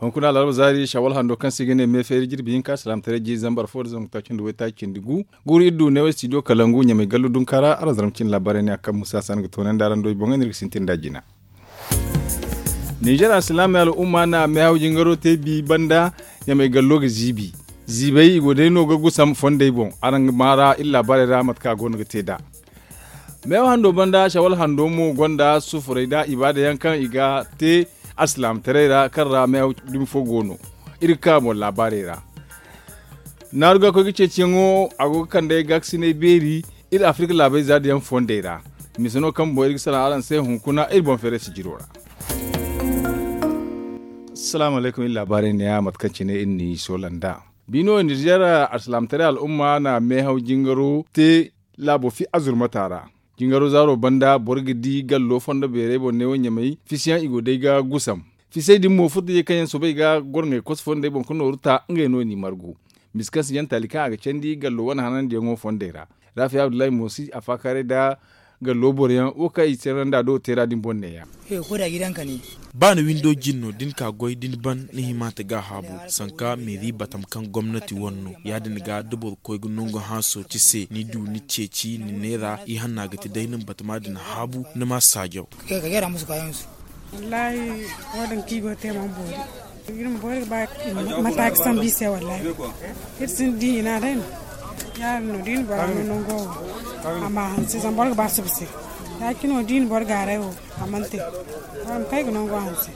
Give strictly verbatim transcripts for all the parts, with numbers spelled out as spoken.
on kuna larba zari shawal hando kan sigene me feri jirbi ka salam tare ji zambar for zan ta kin duwai ta kin digu guri iddu ne wasi do kalangu nya mai gallu dun kara ara zaramcin labarai ne akan musa san ga tonan daran do bongan rik sintin dajina Niger Islamic al'umma na mai haujin garo te bi banda nya mai gallo ga zibi zibai gode no ga gusam fonde bon aran mara illa bare ramat ka gon ga teda mai hando banda shawal hando mu gonda sufuraida ibada yankan iga te aslam terera karra mai dum fogono irka mo labarera naruga ko gice cingo ago kande gaksine beri il afrika labai zadiyan fondera misano kan bo irka sala alan sai hunkuna il bon fere sijirora assalamu alaikum labarin ne ya matkanci ne inni solanda bino Nigeria aslam tere al umma na mai hau jingaro te labo fi azurma tara jingaro zaro banda borgidi gallo fonda bere bonne wonya mai fisiyan igo dai ga gusam fisai dimmo futu ye kanyen so bai ga gornge kos fonda bon kuno ruta ngai no ni margu miskas yan talika ga cendi gallo wana hanan de ngo fondera rafi abdullahi musi afakare da gallo boryan o kai seranda do tera din bonne ya he ko da gidanka ne ba ni window jinno din ka goy din ban ni himata ga habu sanka meri batam kan gwamnati wonno ya din ga dubur koy gunungo haso tise ni du ni ceci ni nera i hanna ga ti dainin batama din habu ni ma sajo ka ga gara musu kayan su wallahi wadan kigo te man bori irin bori ba mata san bi sai wallahi irsin di na dai ya no din ba no ngo amma hansi san bori ba su bise ya kino din bor gare o amante am kai go nongo hansi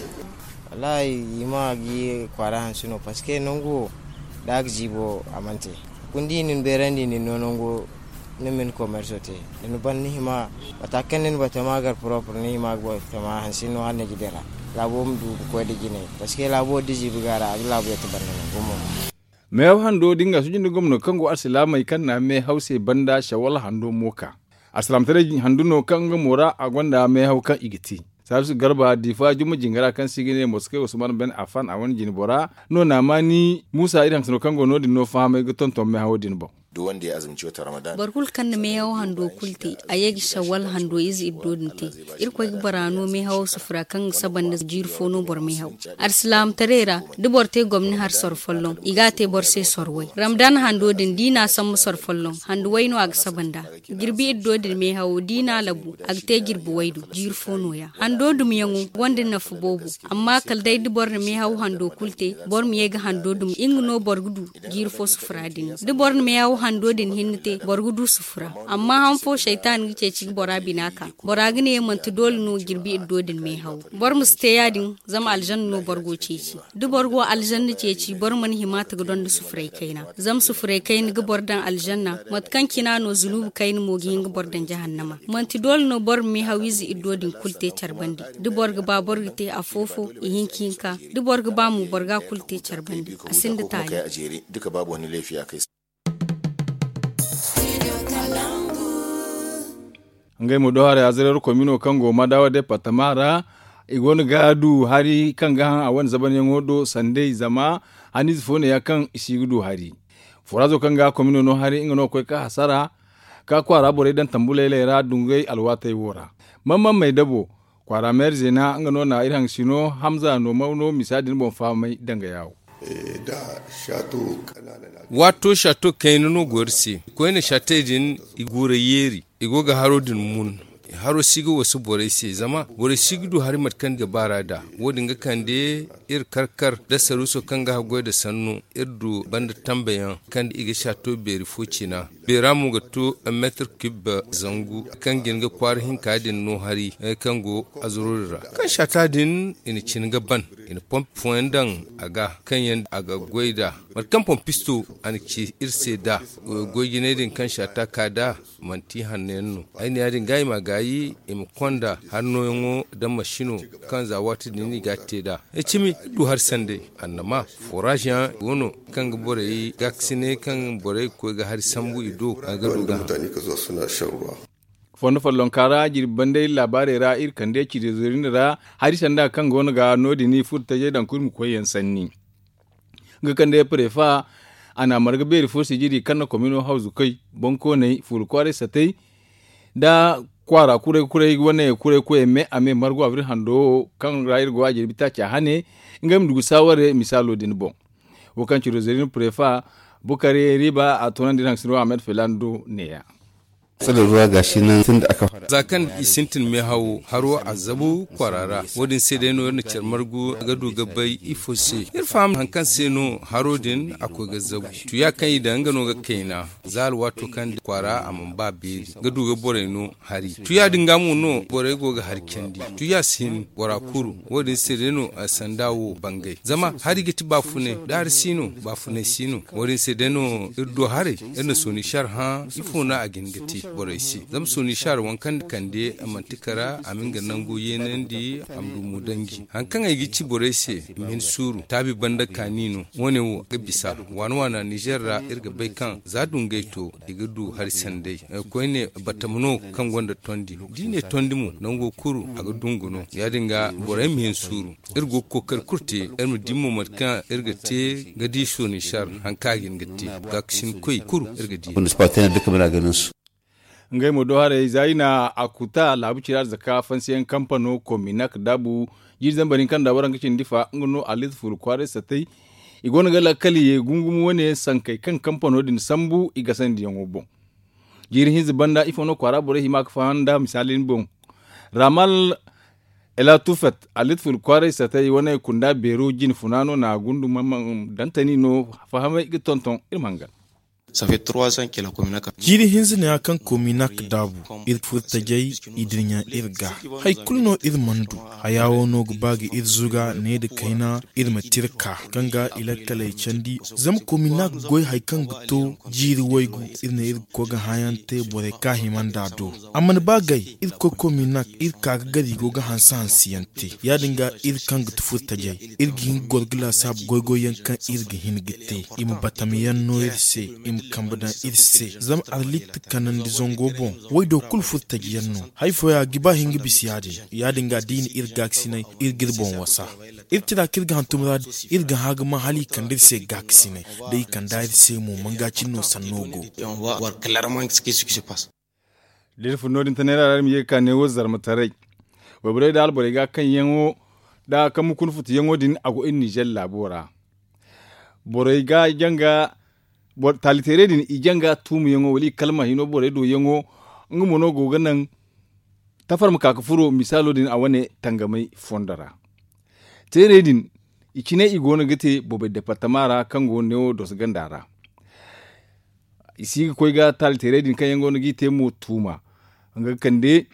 wallahi yima gi kwara hansi no paske nongo dag jibo amante kundi nin berandi nin nongo nemen commerce te no ban ni ma atakanen batama gar propre ni ma go tama hansi no hanne gidera labo mdu ko de gine paske labo de jibu gara labo ya tabanda gomo me hando dinga sujin gomno kango arsilama kan na me hause banda shawal hando moka aslam tare handuno kanga mora agwanda me hauka igiti sabisu garba difa jumu jingara kan sigine moske usman ben afan awan jinbora no na mani musa idan sino kango no dinno fama ga tonton me hawdin bo duk wanda ya azumci wata ramadan barkul kan me yaw hando kulti ayegi shawal hando izi iddodinti irko barano me haw sufra kan sabanda jirfo no bor me haw arslam tarera duborte gomni har sor follon igate borse sorway ramadan hando din dina sam sor follon hando wayno ag sabanda girbi iddodin me haw dina labu agte girbu waydu jirfo no ya hando dum yangu wonde na fu bobu amma kal dai dubor me haw hando kulte bor mi yega hando dum ingno borgudu jirfo sufra din dubor me haw hando din hinnite borgudu sufura amma han fo shaytan gice ci bora binaka bora gine mantu dol no girbi iddodin me haw bor muste yadin zama aljanna no borgo ceci du borgo aljanna ceci bor man himata ga don sufurai kaina zam sufurai kaina ga bordan aljanna matkan kina no zulubu kaina mo gi ga bordan jahannama mantu dol no bor me hawizi iddodin kulte charbandi du borga ba borgite afofo ihinkinka du borga ba mu borga kulte charbandi asinda tali duka babu wani laifi akai ngai mo do hare azrer komino kango madawa de patamara igon gadu hari kanga awan zaban yangodo sande zama anis fone yakan isigudu hari forazo kanga komino no hari ngono ko ka hasara ka kwara bore dan tambulele ra dungai alwata wora mamman mai dabo kwara merzena ngono na iran sino hamza no mauno misadin bon famai danga yawo da shato kanana wato shato kainano gorsi ko ne shatejin igure yeri igoga harodin mun haro sigo wasu bore se zama bore sigdu har matkan ga barada wodin ga kande ir karkar da saruso kanga hago da sannu irdu banda tambayan kan iga shato beri focina beramu ga to a meter cube zangu kan ginga kwar hin kadin no hari kango azurura kan shata din in cin gaban in pomp fuendan aga kan yan aga goida matkan pompisto an ci irse da goyine din kan shata kada manti hannenno aini yadin gai magayi im konda hanno yongo da mashino kan za wati dini gatte da e cimi du har sande annama forage wono kan bore gaksine kan bore ko ga har sambu ido aga duga mutane ka zo suna shan ruwa fondo fallon kara jirbande labare ra ir kande ci de zurin ra hari sanda kan gona ga nodi ni futta je dan kurmu koyen sanni ga kande prefa ana marga beri fosi jiri kanna komino hausu kai bonko ne ful kware satai da kwara kure kure wane kure kure me ame margo avri hando kan rair go ajir bitacha hane ngam dugu saware misalo din bon wo kan ciro zerin prefa bukare riba a tonan dinan sino Ahmed Felando neya tsalar ruwa gashi nan tun da aka fara zakan isintin mai hawo haro azabu kwarara wadin sai dai no yana margu ga duga bai ifose irfam hankan seno harodin akwai ga zabu tu ya kai da ngano ga kaina zal wato kan kwara amman ba beri ga duga bore no hari tu ya dinga mu no bore go ga harkendi tu ya sin bora kuru wadin sai dai no sandawo bangai zama hari giti ba fune dar sino ba fune sino wadin sai dai no irdo hare ina soni shar ha ifuna a gingati boraisi zam soni shar wankan kande amantikara aminga nango yenen di amdu mudangi hankan ai gici boraisi min suru tabi banda kanino wone wo gabisa wan wana nigerra irga bai kan zadun gaito igadu har sandai ko ne batamuno kan gonda tondi dine tondi mu nango kuru aga dunguno ya dinga borai min suru irgo kokar kurte ermu dimmo matka irga te gadi soni shar hankagin gatti gakshin koi kuru irga di wanda spatena duka muna ganin su ngai mo dohare zaina akuta labu cirar zaka fansiyan kamfano kominak dabu yirzan barin kan da waran kicin difa ngono alit ful kware satai igona gala kali ye gungumu wone sankai kan kamfano din sambu igasan diyan obo jirin hiz banda ifono kwara bore himak fanda misalin bon ramal ela tufat alit ful kware satai wone kunda bero jin funano na gundu mamman dantani no fahama igitonton irmangal. Ça fait trois ans que la Cominac a... Jiri hinzine akan Cominac dabu ir furta jai idrinya irga hay kulno ir mandu hayawo no gbagi ir zuga ne da kaina ir matirka ganga ilakale chandi zam Cominac goy hay kan gto jiri waygu ir ne ir koga hayante bore ka himanda do amman bagay ir ko Cominac ir ka gadi goga hansan siyante ya dinga ir kan gto furta jai ir gin gorgla sab goy goy yankan ir gihin gitte im batamiyan no irse im kambada irse zam arlit kanan di zongo bon way do kul futta giyanno hay foya giba hingi bisiyade ya dinga din irgaksine irgirbon wasa irtida kirga hantumra irga hagma hali kandirse gaksine dai kanda irse mu mangacin no sanogo on va voir clairement ce qui se passe dir fu nodin tanera ram ye kan ne wozar matarai wabre da albore ga kan yango da kam kun futu yango din ago in Niger labora bore ga janga bor talitere din ijanga tumu yango wali kalma hino bore do yango ngumono go ganan tafarmu kaka furo misalo din awane tangamai fondara tere din ikine igona gete bobe departamara kango neo dos gandara isi ko ga talitere din kan yango ngite mo tuma nga kande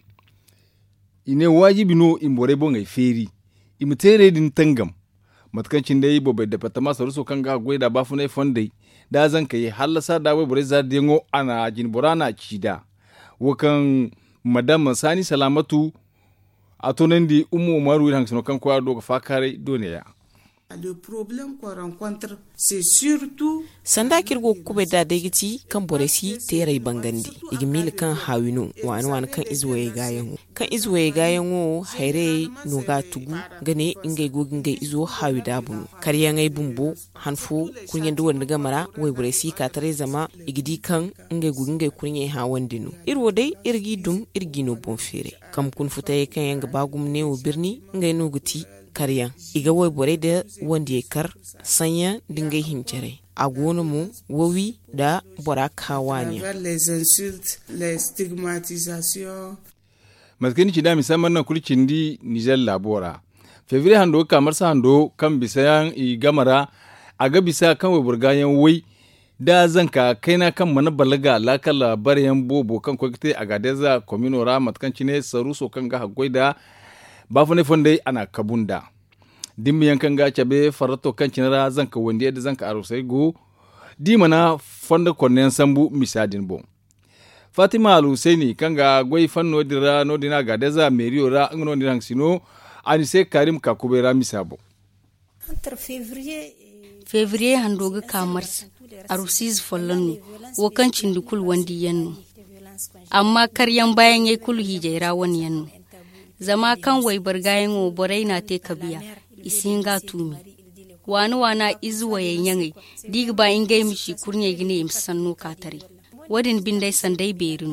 ine wajibi no imbore bonga feri imtere din tangam matkancin dai bobe departama saruso kanga goida bafune fondai da zan kai halasa da wai bure za dingo ana jin burana cida wakan madam Sani Salamatu atonen di umu Umaru han sino kan kwa do fakare doniya. Le problème qu'on rencontre c'est surtout sanda kirgo kube da dagiti kan boresi tere bangandi igmil kan hawinu wan wan kan izwaye gayen kan izwaye gayen wo haire no ga tugu gane ingay gogin gai izo hawida bunu kariyan ai bumbo hanfo kunyen duwan daga mara wai boresi ka tare zama igidi kan ingay gogin gai kunyen hawan dinu irwo dai irgi dum irgi no bonfere kam kun futaye kan yanga bagum ne wo birni ingay no guti karyan iga wai bore da wanda ya kar sanya dingai hincere a gona mu wawi da bora kawanya les insultes les stigmatisations maskini ci da misamman na kulcin di Niger labora fevrier hando kamar sa hando kan bisayan i gamara a ga bisa kan wai burgayen wai da zanka kaina kan mana balaga lakala baryan bobo kan kwakte a gadeza communora matkanci ne saruso kan ga hagoi da bafune fonde ana kabunda dimmi yankan ga cabe farato kan cinara zanka wande da zanka arusai go dimana fonda konnen sambu misadin bon Fatima Al-Husaini kanga goy fanno dira no dina ga deza meriyo ra ngno dirang sino ani se Karim Kakubera misabo entre février février handoga kamars arusiz follanu wakan cindukul wandi yanno amma karyan bayan yai kul hijaira wani yanno zama kan wai bargayen wo borai na te kabiya isinga tumi wani wana izuwa yanyangai dig ba ingai mishi kurnye gine imsanno katare wadin bindai sandai berinu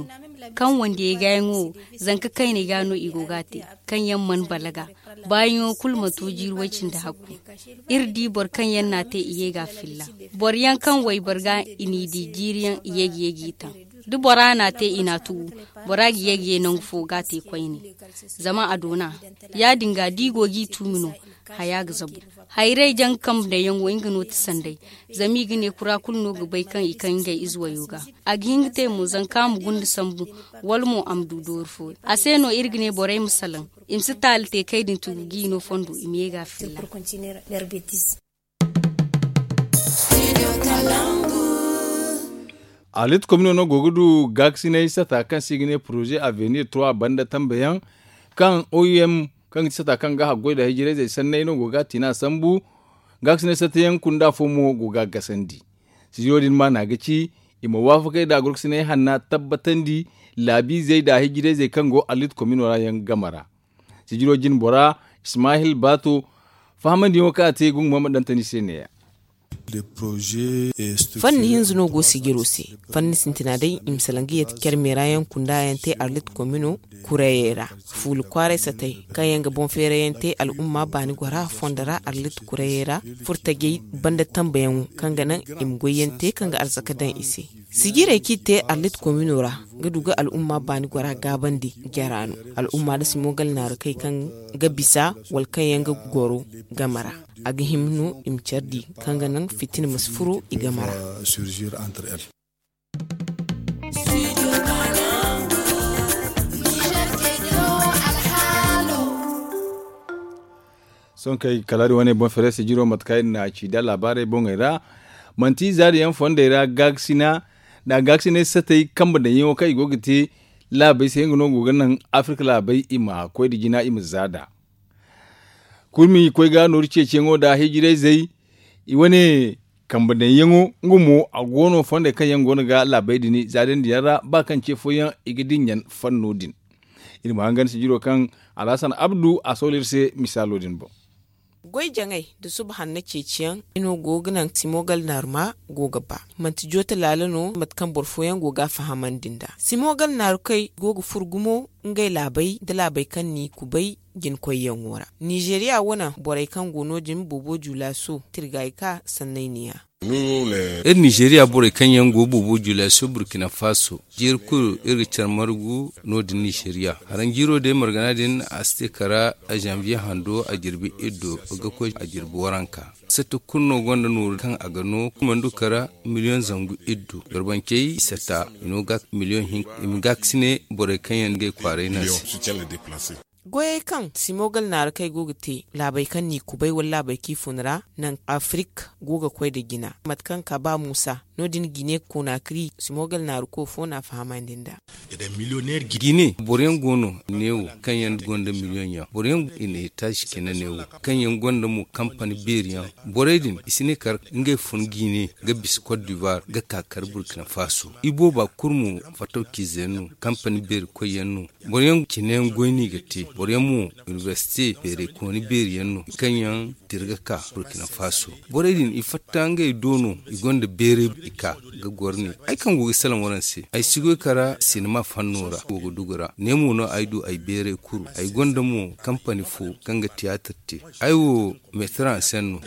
kan wanda ya gayan zanka kai ne gano igogate kan yamman balaga bayan kulma to jirwacin da haku irdi bor kan yanna te iye ga filla bor yan kan wai barga ini di jiriyan iye giye gitan du borana te ina tu boragi yege nan fo gate kwaini zama adona ya dinga digogi tumino haya ga zabu hairai jan kam da yan wayinga no sandai zami gine kura kulno ga bai kan ikan ga izwa yoga agin te mu zan kam gundu sambu walmo amdu dorfo aseno irgine borai musalan imsi talte kaidin tugi no fondo imega filla alit komino no gogudu gaksine sata kan sigine projet avenir trois banda tambayan kan O U M kan sata kan ga hagoi da hijire zai sanne no goga tina sambu gaksine sata yan kunda fomo goga gasandi siyodin ma na gaci ima wafakai da gurksine hanna tabbatandi labi zai da hijire zai kan go alit komino rayan gamara sijirojin bora Ismail Bato fahamandi waka te gun Muhammad Dantani sene fanni hin zuno go sigiro se fanni sintina dai imsalangi yet kermerayan kundayan te arlit komino kureyera ful kware satai kayan ga bon fereyan te al umma bani gwara fondara arlit kureyera furtage banda tambayan kanga nan imgoyen te kanga arzaka dan ise sigire ki te arlit komino ra gaduga al umma bani gwara gabandi gerano al umma da simogal nar kai kan ga bisa wal kayan ga goro gamara aga himnu imcardi kanga nan fitin masfuru igamara son kai kalari wani bon fere se jiro matkai na ci da labare bon era manti zari yan fonda era gaksina da gaksina satai kamba da yiwo kai gogite labai sai ngono goganan afrika labai ima koi digina ima zada kulmi koi ga nori cece ngo da hijire zai iwane kambadan yango ngumo a gono fonda kan yango ga labai dini zaden diyara ba kan ce foyan igidin yan fannodin ilmu hangan si jiro kan alasan abdu a solirse misalodin bo goy jangai da subhan na ceciyan ino gognan simogal narma goga ba manti jota lalano matkan borfoyan goga fahaman dinda simogal nar kai goga furgumo ngai labai da labai kan ni kubai gin koyen wora Nigeria wana borai kan gono jin bobo jula so tirgaika sannainiya er Nigeria bore kanyan go bobo jula so Burkina Faso jirku iri charmargu no din Nigeria haran jiro de margana din aste kara a janvier hando a girbi iddo ga ko a girbi waranka seto kunno gonda nur kan a gano kuma ndukara miliyon zangu iddo garbanke seta ino ga miliyon hin imgaksine bore kanyan ge kware nasi goye kan simogal na kai gogite labai kan ni kubai walla bai kifunra nan afrik goga kwai da gina matkan ka ba musa nodin gine konakri simogal na ko fona fahaman dinda da millionaire gine boren gono newo kan yan gonda miliyon ya boren ine tashi kenan newo kan yan gonda mu company beriya boredin isine kar nge fun gine ga bis Cote d'Ivoire ga kakar Burkina Faso ibo ba kurmu fato kizenu company ber ko yanu boren kinen goini gate boremu university bere koni beriyanno kanyan tirgaka Burkina Faso boredin ifattange dono igonda bere ika ga gorni ai kan gogi salam waranse ai sigo kara sinema fannora gogo dugura nemu no aidu ai bere kuru ai gonda mu company fo kanga theater te ai wo metran senno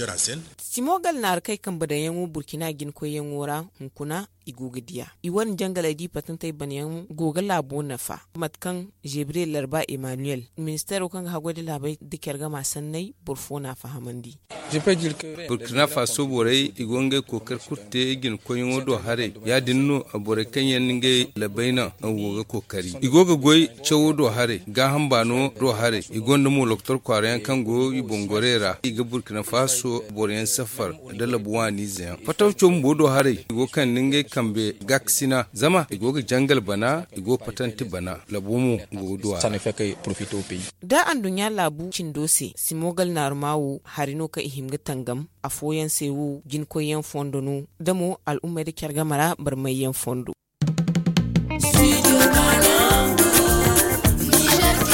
simogal nar kai kan badayan Burkina gin ko yan wora hunkuna igugadiya iwan jangala di patantai banyan gogal labo nafa matkan Jibril Larba Emmanuel ministero kan hagwadi labai dikar ga masannai burfona fahamandi Burkina Faso borai igonge kokar kurte gin koyin wodo hare ya dinno abore kanyan nge labaina awoga kokari igoga goy chawodo hare ga hambano do hare igonda mu doktor kwarayan kango ibongorera iga Burkina Faso boren safar da labuwani zan fatawcho mbodo hare igo kan ninge kambe gaksina zama igoga jangal bana igo patanti bana labumu godo ça ne fait que profiter au pays da an dunya labu cindose simogal narmawo harino ka ihimga tangam afoyan sewu gin koyen fondonu damo al'umma da kyarga mara barmayyan fondo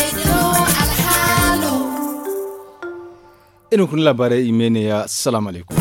ina kun labarai imene ya assalamu alaikum